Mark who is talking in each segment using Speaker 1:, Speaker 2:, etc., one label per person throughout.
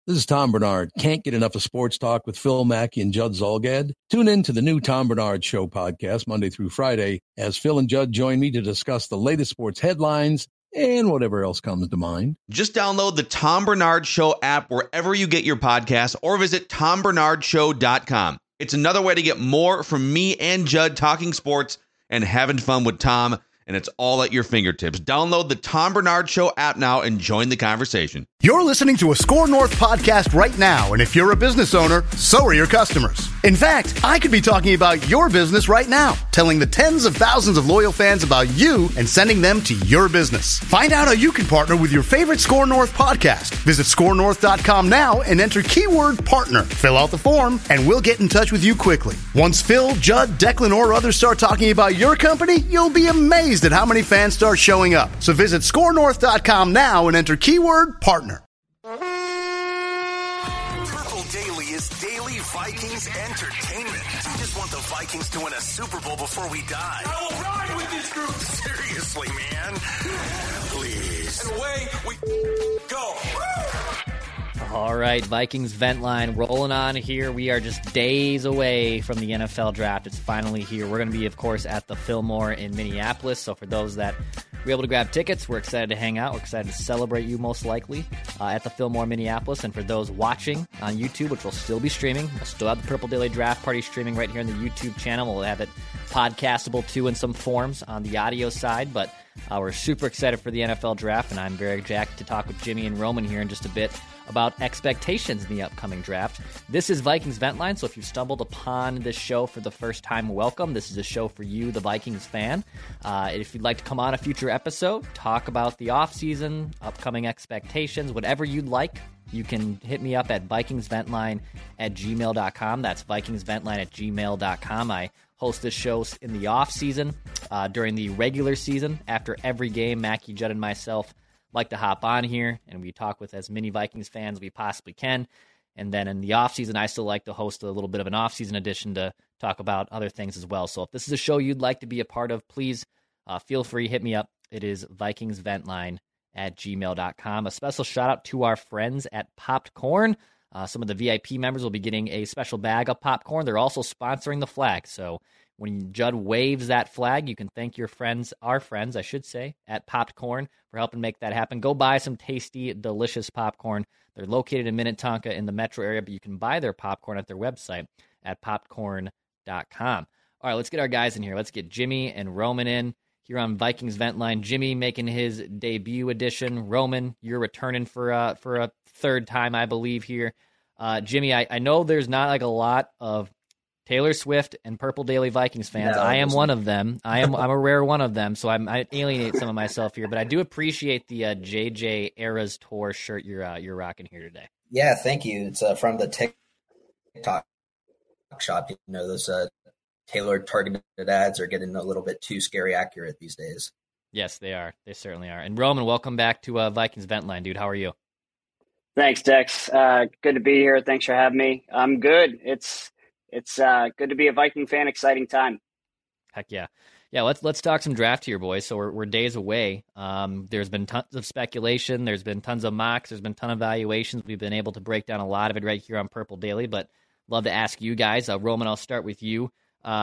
Speaker 1: This is Tom Bernard. Can't get enough of sports talk with Phil Mackey and Judd Zolgad? Tune in to the new Tom Bernard Show podcast Monday through Friday as Phil and Judd join me to discuss the latest sports headlines and whatever else comes to mind.
Speaker 2: Just download the Tom Bernard Show app wherever you get your podcasts or visit tombernardshow.com. It's another way to get more from me and Judd talking sports and having fun with Tom, and it's all at your fingertips. Download the Tom Bernard Show app now and join the conversation.
Speaker 3: You're listening to a Score North podcast right now, and if you're a business owner, so are your customers. In fact, I could be talking about your business right now, telling the tens of thousands of loyal fans about you and sending them to your business. Find out how you can partner with your favorite Score North podcast. Visit scorenorth.com now and enter keyword partner. Fill out the form, and we'll get in touch with you quickly. Once Phil, Judd, Declan, or others start talking about your company, you'll be amazed at how many fans start showing up. So visit scorenorth.com now and enter keyword partner.
Speaker 4: Purple Daily is daily Vikings entertainment. We just want the Vikings to win a Super Bowl before we die. I will ride with this group. Seriously, man. Please. And away we go.
Speaker 5: All right, Vikings Vent Line rolling on here. We are just days away from the NFL Draft. It's finally here. We're going to be, of course, at the Fillmore in Minneapolis. So for those that were able to grab tickets, we're excited to hang out. We're excited to celebrate you, most likely, at the Fillmore, Minneapolis. And for those watching on YouTube, which will still be streaming, we'll still have the Purple Daily Draft Party streaming right here on the YouTube channel. We'll have it podcastable, too, in some forms on the audio side. But we're super excited for the NFL Draft, and I'm very jacked to talk with Jimmy and Roman here in just a bit about expectations in the upcoming draft. This is Vikings Vent Line, so if you stumbled upon this show for the first time, welcome. This is a show for you, the Vikings fan. If you'd like to come on a future episode, talk about the offseason, upcoming expectations, whatever you'd like, you can hit me up at vikingsventline@gmail.com. That's vikingsventline@gmail.com. I host this show in the off-season. During the regular season, after every game, Mackie, Judd, and myself like to hop on here, and we talk with as many Vikings fans as we possibly can. And then in the offseason, I still like to host a little bit of an offseason edition to talk about other things as well. So if this is a show you'd like to be a part of, please feel free, hit me up. It is vikingsventline@gmail.com. A special shout-out to our friends at Popped Corn. Some of the VIP members will be getting a special bag of popcorn. They're also sponsoring the flag. So when Judd waves that flag, you can thank your friends, our friends, I should say, at Popped Corn for helping make that happen. Go buy some tasty, delicious popcorn. They're located in Minnetonka in the metro area, but you can buy their popcorn at their website at popcorn.com. All right, let's get our guys in here. Let's get Jimmy and Roman in here on Vikings Vent Line. Jimmy making his debut edition. Roman, you're returning for a third time, I believe, here. Jimmy, I know there's not like a lot of Taylor Swift and Purple Daily Vikings fans. No, I am one of them. I'm a rare one of them, so I alienate some of myself here. But I do appreciate the JJ Eras Tour shirt you're rocking here today.
Speaker 6: Yeah, thank you. It's from the TikTok shop. You know, those tailored targeted ads are getting a little bit too scary accurate these days.
Speaker 5: Yes, they are. They certainly are. And Roman, welcome back to Vikings Vent Line, dude. How are you?
Speaker 7: Thanks, Dex. Good to be here. Thanks for having me. I'm good. It's good to be a Viking fan. Exciting time.
Speaker 5: Heck yeah. Yeah, let's talk some draft here, boys. So we're days away. There's been tons of speculation. There's been tons of mocks. There's been a ton of evaluations. We've been able to break down a lot of it right here on Purple Daily, but love to ask you guys. Roman, I'll start with you.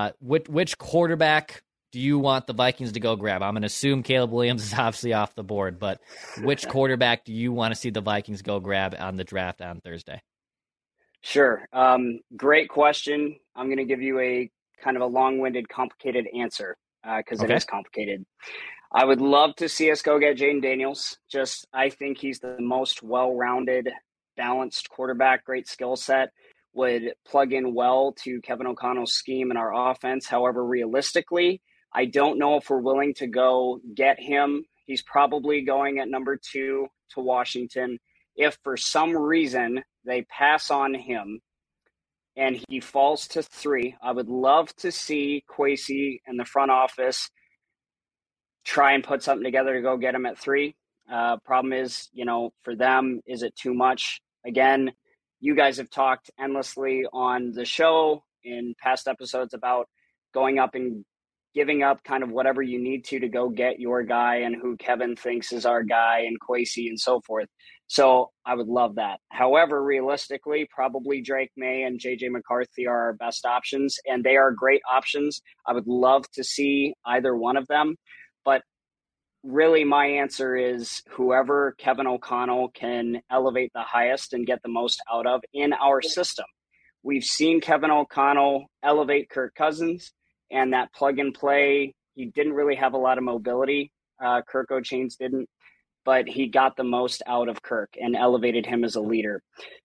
Speaker 5: Which quarterback do you want the Vikings to go grab? I'm going to assume Caleb Williams is obviously off the board, but which quarterback do you want to see the Vikings go grab on the draft on Thursday?
Speaker 7: Sure. Great question. I'm going to give you a kind of a long-winded, complicated answer because it is complicated. I would love to see us go get Jaden Daniels. I think he's the most well-rounded, balanced quarterback, great skill set, would plug in well to Kevin O'Connell's scheme and our offense. However, realistically, I don't know if we're willing to go get him. He's probably going at number 2 to Washington. If for some reason they pass on him and he falls to 3, I would love to see Kwesi and the front office try and put something together to go get him at 3. Problem is, for them, is it too much? Again, you guys have talked endlessly on the show in past episodes about going up and giving up kind of whatever you need to go get your guy and who Kevin thinks is our guy and Kwesi and so forth. So I would love that. However, realistically, probably Drake May and JJ McCarthy are our best options, and they are great options. I would love to see either one of them, but really my answer is whoever Kevin O'Connell can elevate the highest and get the most out of in our system. We've seen Kevin O'Connell elevate Kirk Cousins, and that plug and play, he didn't really have a lot of mobility. Kirk O'Chains didn't, but he got the most out of Kirk and elevated him as a leader.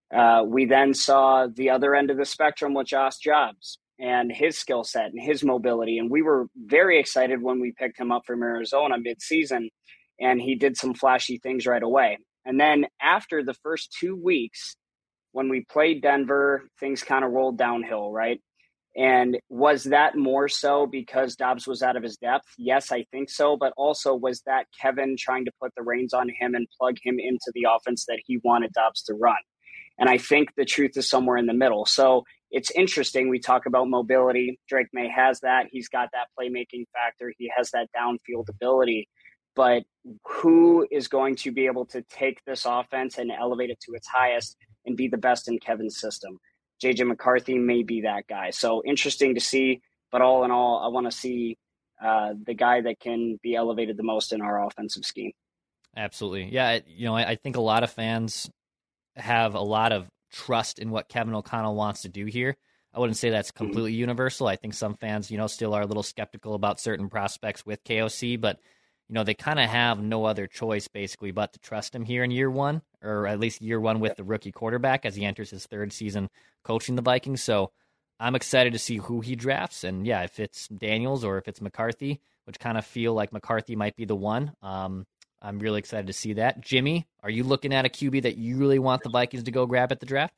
Speaker 7: We then saw the other end of the spectrum with Josh Jacobs and his skill set and his mobility. And we were very excited when we picked him up from Arizona midseason, and he did some flashy things right away. And then after the first 2 weeks, when we played Denver, things kind of rolled downhill, right? And was that more so because Dobbs was out of his depth? Yes, I think so. But also, was that Kevin trying to put the reins on him and plug him into the offense that he wanted Dobbs to run? And I think the truth is somewhere in the middle. So it's interesting. We talk about mobility. Drake May has that. He's got that playmaking factor. He has that downfield ability. But who is going to be able to take this offense and elevate it to its highest and be the best in Kevin's system? JJ McCarthy may be that guy. So interesting to see. But all in all, I want to see the guy that can be elevated the most in our offensive scheme.
Speaker 5: Absolutely. Yeah, I think a lot of fans have a lot of trust in what Kevin O'Connell wants to do here. I wouldn't say that's completely universal. I think some fans, still are a little skeptical about certain prospects with KOC, but they kind of have no other choice basically but to trust him here in year one, or at least year one with the rookie quarterback as he enters his third season coaching the Vikings. So I'm excited to see who he drafts. And yeah, if it's Daniels or if it's McCarthy, which kind of feel like McCarthy might be the one, I'm really excited to see that. Jimmy, are you looking at a QB that you really want the Vikings to go grab at the draft?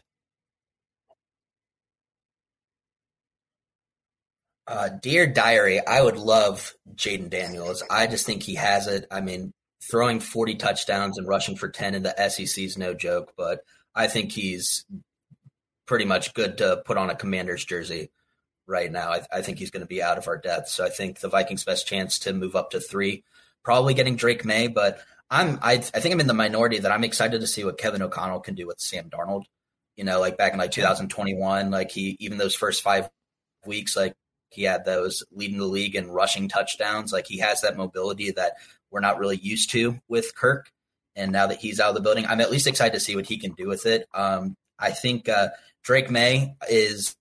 Speaker 6: Dear Diary, I would love Jayden Daniels. I just think he has it. I mean, throwing 40 touchdowns and rushing for 10 in the SEC is no joke, but I think he's pretty much good to put on a Commander's jersey right now. I think he's going to be out of our depth. So I think the Vikings' best chance to move up to 3, probably getting Drake May, but I think I'm in the minority that I'm excited to see what Kevin O'Connell can do with Sam Darnold. Like back in 2021, even those first 5 weeks, he had those leading the league in rushing touchdowns. He has that mobility that we're not really used to with Kirk. And now that he's out of the building, I'm at least excited to see what he can do with it. I think Drake May is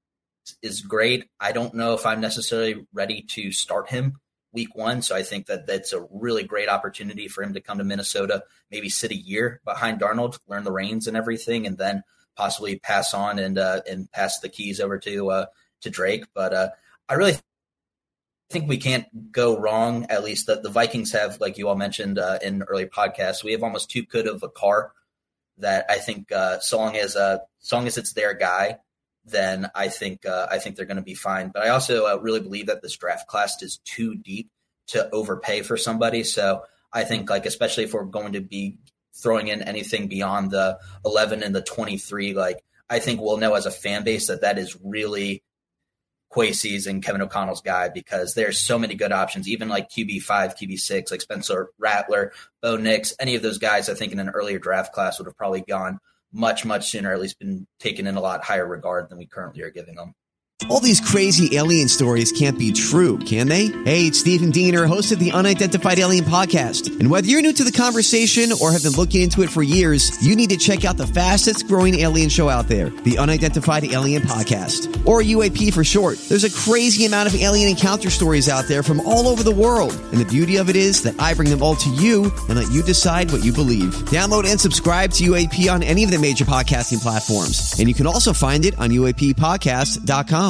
Speaker 6: great. I don't know if I'm necessarily ready to start him week 1. So I think that that's a really great opportunity for him to come to Minnesota, maybe sit a year behind Darnold, learn the reins and everything, and then possibly pass on and pass the keys over to Drake. But I really think we can't go wrong. At least the Vikings have, like you all mentioned in early podcasts, we have almost too good of a car that I think so long as it's their guy, then I think they're going to be fine. But I also really believe that this draft class is too deep to overpay for somebody. So I think especially if we're going to be throwing in anything beyond the 11 and the 23, I think we'll know as a fan base that is really Kwesi's and Kevin O'Connell's guy, because there's so many good options, even QB5, QB6, Spencer Rattler, Bo Nix, any of those guys I think in an earlier draft class would have probably gone much, much sooner, at least been taken in a lot higher regard than we currently are giving them.
Speaker 8: All these crazy alien stories can't be true, can they? Hey, it's Stephen Diener, host of the Unidentified Alien Podcast. And whether you're new to the conversation or have been looking into it for years, you need to check out the fastest growing alien show out there, the Unidentified Alien Podcast, or UAP for short. There's a crazy amount of alien encounter stories out there from all over the world. And the beauty of it is that I bring them all to you and let you decide what you believe. Download and subscribe to UAP on any of the major podcasting platforms. And you can also find it on UAPpodcast.com.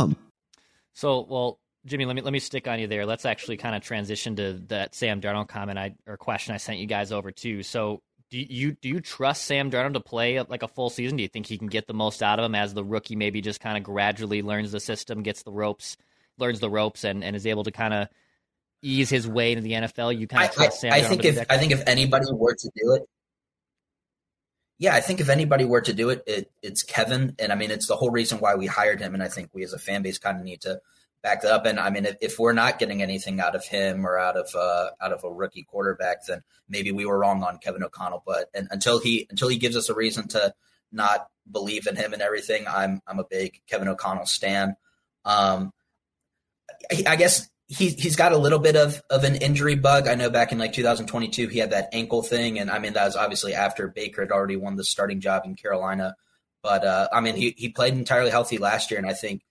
Speaker 5: So, well, Jimmy, let me stick on you there. Let's actually kind of transition to that Sam Darnold comment or question I sent you guys over to. So, do you trust Sam Darnold to play a full season? Do you think he can get the most out of him as the rookie? Maybe just kind of gradually learns the system, learns the ropes, and is able to kind of ease his way into the NFL. You kind of trust Sam Darnold.
Speaker 6: I think if anybody were to do it. Yeah, I think if anybody were to do it, it's Kevin. And I mean, it's the whole reason why we hired him. And I think we as a fan base kind of need to back that up. And I mean, if we're not getting anything out of him or out of a rookie quarterback, then maybe we were wrong on Kevin O'Connell. But until he gives us a reason to not believe in him and everything, I'm a big Kevin O'Connell stan. I guess he's got a little bit of an injury bug. I know back in like 2022 he had that ankle thing, and I mean that was obviously after Baker had already won the starting job in Carolina. But I mean he played entirely healthy last year, and I think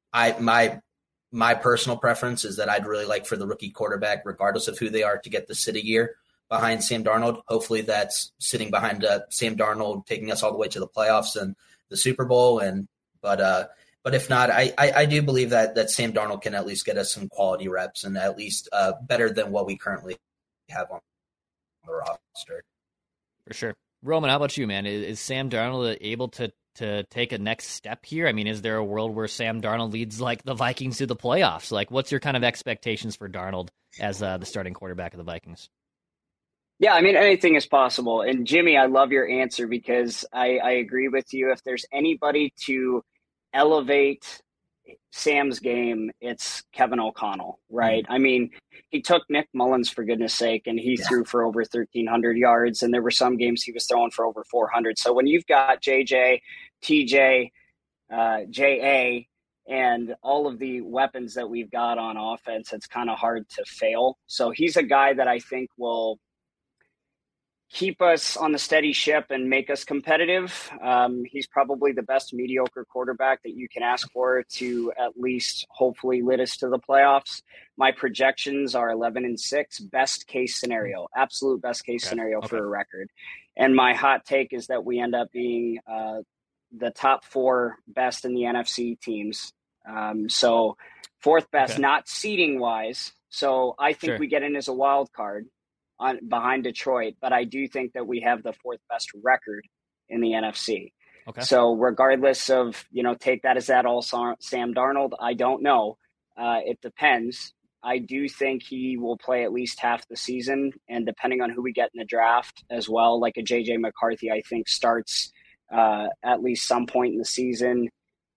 Speaker 6: my personal preference is that I'd really like for the rookie quarterback, regardless of who they are, to get the sit a year behind Sam Darnold. Hopefully that's sitting behind Sam Darnold, taking us all the way to the playoffs and the Super Bowl. But if not, I do believe that Sam Darnold can at least get us some quality reps, and at least better than what we currently have on the roster.
Speaker 5: For sure. Roman, how about you, man? Is Sam Darnold able to take a next step here? I mean, is there a world where Sam Darnold leads like the Vikings to the playoffs? Like, what's your kind of expectations for Darnold as the starting quarterback of the Vikings?
Speaker 7: Yeah, I mean, anything is possible. And Jimmy, I love your answer because I agree with you. If there's anybody to elevate Sam's game, it's Kevin O'Connell, right? Mm-hmm. I mean, he took Nick Mullins, for goodness sake, and he threw for over 1,300 yards, and there were some games he was throwing for over 400. So when you've got JJ, TJ, JA, and all of the weapons that we've got on offense, it's kind of hard to fail. So he's a guy that I think will keep us on the steady ship and make us competitive. He's probably the best mediocre quarterback that you can ask for to at least hopefully lead us to the playoffs. My projections are 11-6, best case scenario, absolute best case scenario for a record. And my hot take is that we end up being the top 4 best in the NFC teams. So 4th best, not seeding wise. So I think we get in as a wild card behind Detroit, but I do think that we have the 4th best record in the NFC. Okay. So regardless of, take that as that all Sam Darnold, I don't know. It depends. I do think he will play at least half the season, and depending on who we get in the draft as well, like a JJ McCarthy, I think starts at least some point in the season.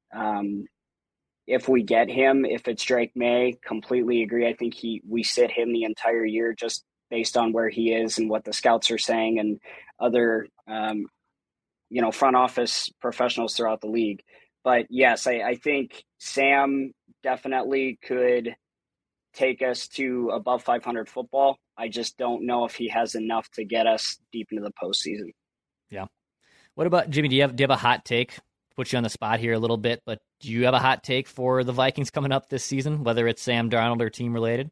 Speaker 7: If we get him, if it's Drake May, completely agree. I think we sit him the entire year just based on where he is and what the scouts are saying and other, front office professionals throughout the league. But yes, I think Sam definitely could take us to above 500 football. I just don't know if he has enough to get us deep into the postseason.
Speaker 5: Yeah. What about Jimmy? Do you have a hot take? Put you on the spot here a little bit, but do you have a hot take for the Vikings coming up this season, whether it's Sam Darnold or team related?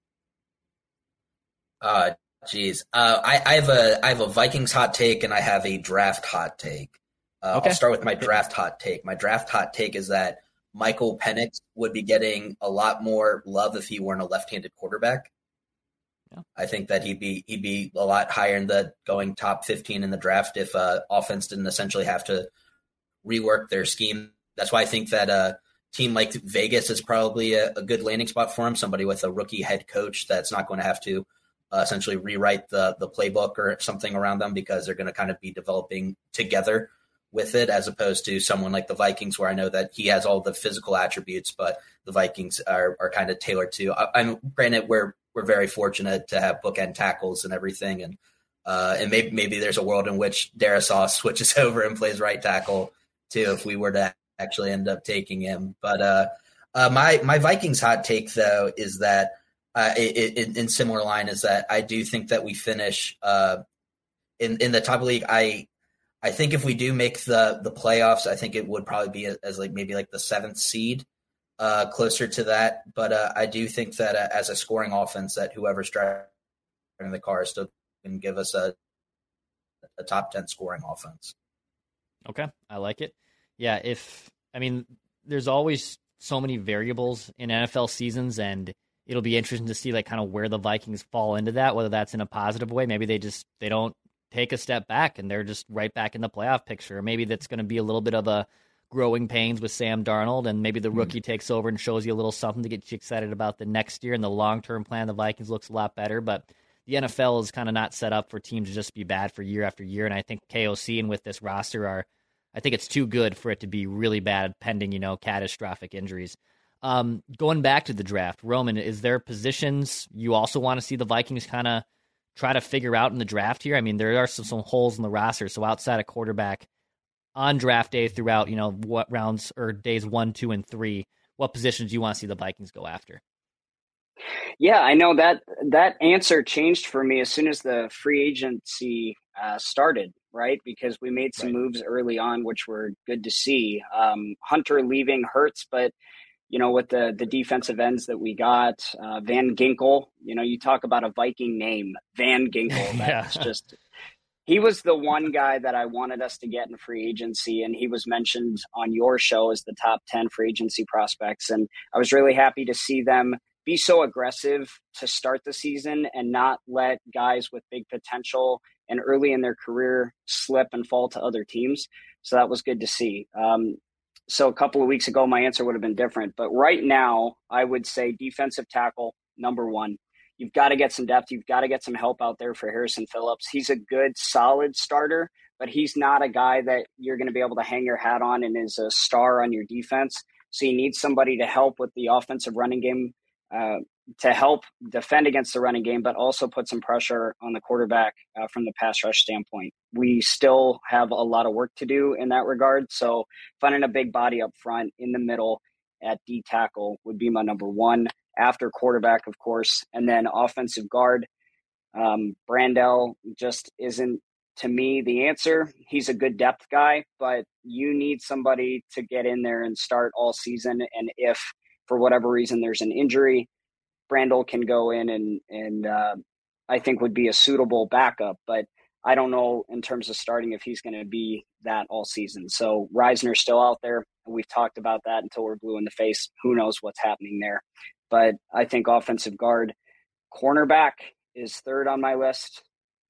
Speaker 6: I have a Vikings hot take and I have a draft hot take. I'll start with my draft hot take. My draft hot take is that Michael Penix would be getting a lot more love if he weren't a left-handed quarterback. Yeah. I think that he'd be a lot higher in the going top 15 in the draft if offense didn't essentially have to rework their scheme. That's why I think that a team like Vegas is probably a good landing spot for him. Somebody with a rookie head coach that's not going to have to essentially rewrite the playbook or something around them, because they're going to kind of be developing together with it, as opposed to someone like the Vikings, where I know that he has all the physical attributes, but the Vikings are kind of tailored to. I'm granted we're very fortunate to have bookend tackles and everything, and maybe there's a world in which Darrisaw switches over and plays right tackle too if we were to actually end up taking him. But my Vikings hot take though is that. In similar line is that I do think that we finish in the top league. I think if we do make the playoffs, I think it would probably be as like maybe like the 7th seed, closer to that. But I do think that as a scoring offense, that whoever's driving the car is still can give us a top 10 scoring offense.
Speaker 5: Okay, I like it. Yeah, there's always so many variables in NFL seasons, and it'll be interesting to see like kind of where the Vikings fall into that, whether that's in a positive way. Maybe they don't take a step back and they're just right back in the playoff picture. Or maybe that's going to be a little bit of a growing pains with Sam Darnold, and maybe the rookie takes over and shows you a little something to get you excited about the next year, and the long-term plan of the Vikings looks a lot better. But the NFL is kind of not set up for teams to just be bad for year after year, and I think KOC and with this roster I think it's too good for it to be really bad pending, catastrophic injuries. Going back to the draft, Roman, is there positions you also want to see the Vikings kind of try to figure out in the draft here? I mean, there are some holes in the roster. So outside of quarterback on draft day throughout, what rounds or days 1, 2, and 3, what positions do you want to see the Vikings go after?
Speaker 7: Yeah, I know that answer changed for me as soon as the free agency started, right? Because we made some moves early on, which were good to see. Hunter leaving hurts, but with the defensive ends that we got, Van Ginkel, you talk about a Viking name, Van Ginkel. That's just, he was the one guy that I wanted us to get in free agency. And he was mentioned on your show as the top 10 free agency prospects. And I was really happy to see them be so aggressive to start the season and not let guys with big potential and early in their career slip and fall to other teams. So that was good to see. So a couple of weeks ago, my answer would have been different. But right now, I would say defensive tackle, number one. You've got to get some depth. You've got to get some help out there for Harrison Phillips. He's a good, solid starter, but he's not a guy that you're going to be able to hang your hat on and is a star on your defense. So you need somebody to help with the offensive running game, to help defend against the running game, but also put some pressure on the quarterback from the pass rush standpoint. We still have a lot of work to do in that regard. So finding a big body up front in the middle at D tackle would be my number one, after quarterback, of course. And then offensive guard, Brandel just isn't, to me, the answer. He's a good depth guy, but you need somebody to get in there and start all season. And if for whatever reason there's an injury, Brandel can go in and I think would be a suitable backup, but I don't know in terms of starting if he's going to be that all season. So Reisner's still out there, and we've talked about that until we're blue in the face. Who knows what's happening there? But I think offensive guard, cornerback is third on my list.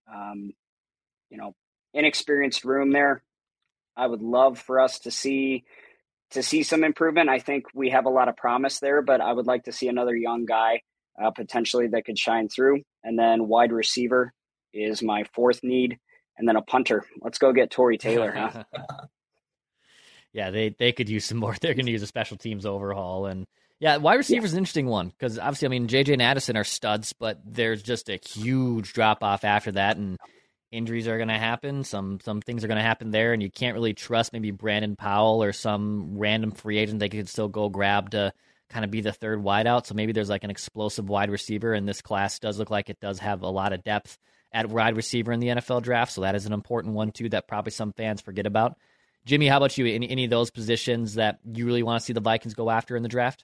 Speaker 7: Inexperienced room there. I would love for us to see some improvement. I think we have a lot of promise there, but I would like to see another young guy potentially that could shine through. And then wide receiver is my fourth need. And then a punter. Let's go get Tory Taylor, huh?
Speaker 5: Yeah, they could use some more. They're going to use a special teams overhaul. And yeah, wide receiver is an interesting one because obviously, JJ and Addison are studs, but there's just a huge drop off after that. And injuries are going to happen. Some things are going to happen there, and you can't really trust maybe Brandon Powell or some random free agent they could still go grab to kind of be the third wideout. So maybe there's like an explosive wide receiver, and this class does look like it does have a lot of depth at wide receiver in the NFL draft. So that is an important one too that probably some fans forget about. Jimmy, how about you? Any of those positions that you really want to see the Vikings go after in the draft?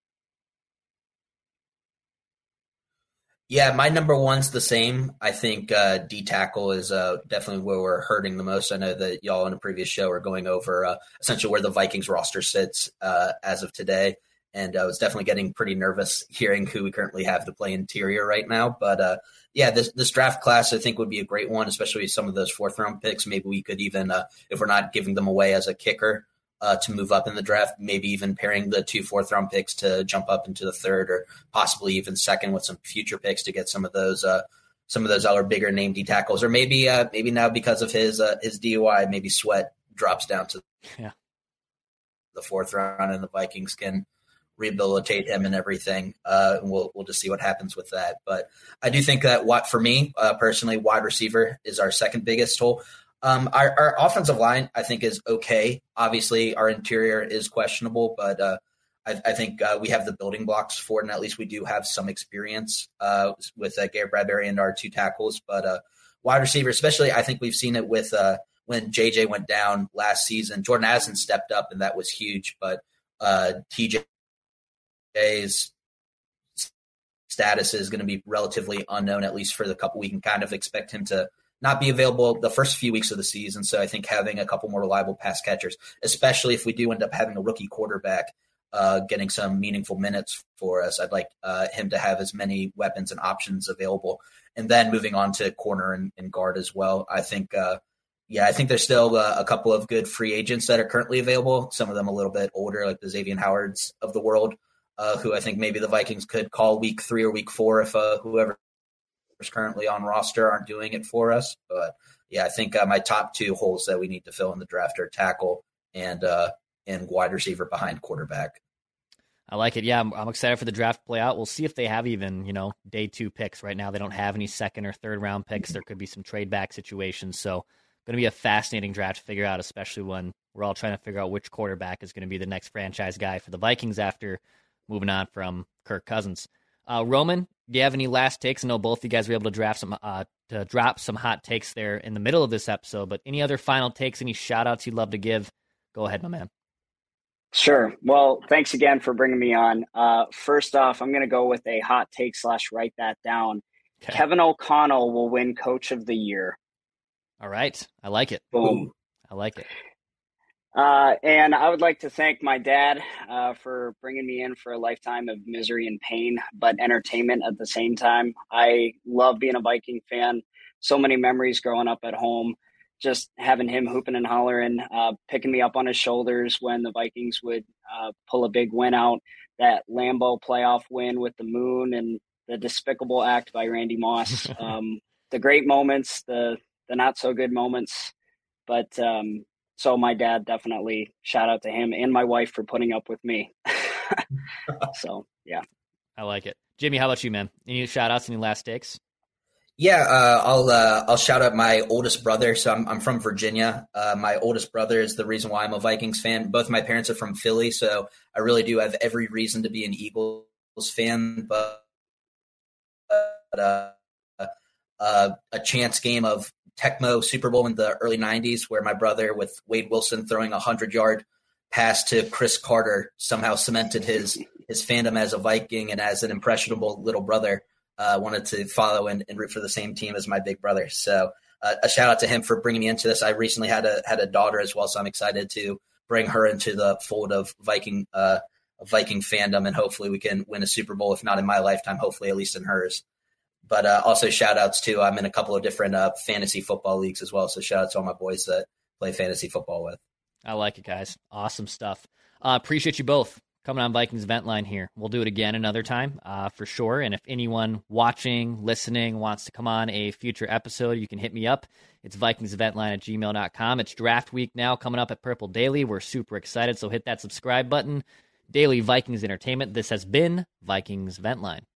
Speaker 6: Yeah, my number one's the same. I think D tackle is definitely where we're hurting the most. I know that y'all in a previous show are going over essentially where the Vikings roster sits as of today. And I was definitely getting pretty nervous hearing who we currently have to play interior right now. But this draft class I think would be a great one, especially some of those fourth round picks. Maybe we could even, if we're not giving them away as a kicker, to move up in the draft, maybe even pairing the 2 fourth-round picks to jump up into the third or possibly even second with some future picks to get some of those other bigger name D tackles. Or maybe now because of his DUI, maybe Sweat drops down to the fourth round and the Vikings can rehabilitate him and everything. We'll just see what happens with that. But I do think that for me personally, wide receiver is our second biggest hole. Our offensive line, I think, is okay. Obviously, our interior is questionable, but I think we have the building blocks for it, and at least we do have some experience with Garrett Bradbury and our 2 tackles. But wide receiver, especially, I think we've seen it with when JJ went down last season. Jordan Addison stepped up, and that was huge. But TJ's status is going to be relatively unknown, at least for the couple. We can kind of expect him to not be available the first few weeks of the season. So I think having a couple more reliable pass catchers, especially if we do end up having a rookie quarterback getting some meaningful minutes for us, I'd like him to have as many weapons and options available. And then moving on to corner and guard as well. I think, I think there's still a couple of good free agents that are currently available. Some of them a little bit older, like the Xavier Howards of the world, who I think maybe the Vikings could call week 3 or week 4 if whoever currently on roster aren't doing it for us. But yeah, I think my top 2 holes that we need to fill in the draft are tackle and wide receiver behind quarterback.
Speaker 5: I like it. Yeah, I'm excited for the draft to play out. We'll see if they have even, day 2 picks. Right now, they don't have any second or third round picks. There could be some trade back situations. So, going to be a fascinating draft to figure out, especially when we're all trying to figure out which quarterback is going to be the next franchise guy for the Vikings after moving on from Kirk Cousins. Roman, do you have any last takes? I know both of you guys were able to drop some hot takes there in the middle of this episode, but any other final takes, any shout outs you'd love to give? Go ahead, my man.
Speaker 7: Sure. Well, thanks again for bringing me on. First off, I'm going to go with a hot take / write that down. Okay. Kevin O'Connell will win Coach of the Year.
Speaker 5: All right. I like it.
Speaker 7: Boom.
Speaker 5: I like it.
Speaker 7: And I would like to thank my dad for bringing me in for a lifetime of misery and pain, but entertainment at the same time. I love being a Viking fan. So many memories growing up at home. Just having him hooping and hollering, picking me up on his shoulders when the Vikings would pull a big win out, that Lambeau playoff win with the moon and the despicable act by Randy Moss. The great moments, the not so good moments. But so my dad, definitely shout out to him, and my wife for putting up with me. So, yeah.
Speaker 5: I like it. Jimmy, how about you, man? Any shout outs, any last takes?
Speaker 6: Yeah, I'll shout out my oldest brother. So I'm from Virginia. My oldest brother is the reason why I'm a Vikings fan. Both my parents are from Philly, so I really do have every reason to be an Eagles fan. But a chance game of Tecmo Super Bowl in the early 90s where my brother, with Wade Wilson throwing a 100-yard pass to Chris Carter, somehow cemented his fandom as a Viking and as an impressionable little brother. Wanted to follow and root for the same team as my big brother. So a shout out to him for bringing me into this. I recently had a daughter as well, so I'm excited to bring her into the fold of Viking fandom, and hopefully we can win a Super Bowl, if not in my lifetime, hopefully at least in hers. But also shout outs to, I'm in a couple of different fantasy football leagues as well. So shout out to all my boys that play fantasy football with.
Speaker 5: I like it, guys. Awesome stuff. Appreciate you both coming on Vikings Vent Line here. We'll do it again another time for sure. And if anyone watching, listening wants to come on a future episode, you can hit me up. It's VikingsVentLine@gmail.com. It's draft week now coming up at Purple Daily. We're super excited. So hit that subscribe button. Daily Vikings Entertainment. This has been Vikings Vent Line.